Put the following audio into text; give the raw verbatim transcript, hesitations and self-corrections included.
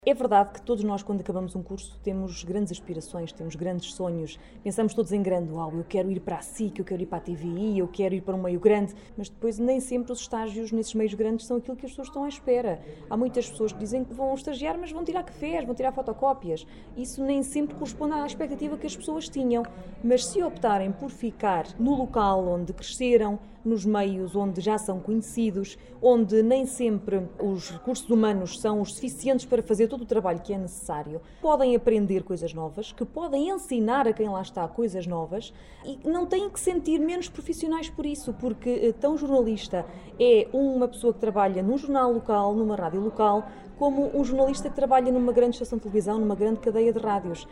É verdade que todos nós, quando acabamos um curso, temos grandes aspirações, temos grandes sonhos, pensamos todos em grande, uau, eu quero ir para a S I C, eu quero ir para a T V I, eu quero ir para um meio grande, mas depois nem sempre os estágios nesses meios grandes são aquilo que as pessoas estão à espera. Há muitas pessoas que dizem que vão estagiar, mas vão tirar cafés, vão tirar fotocópias. Isso nem sempre corresponde à expectativa que as pessoas tinham, mas se optarem por ficar no local onde cresceram, nos meios onde já são conhecidos, onde nem sempre os recursos humanos são os suficientes para fazer todo o trabalho que é necessário, podem aprender coisas novas, que podem ensinar a quem lá está coisas novas e não têm que sentir menos profissionais por isso, porque tão jornalista é uma pessoa que trabalha num jornal local, numa rádio local, como um jornalista que trabalha numa grande estação de televisão, numa grande cadeia de rádios.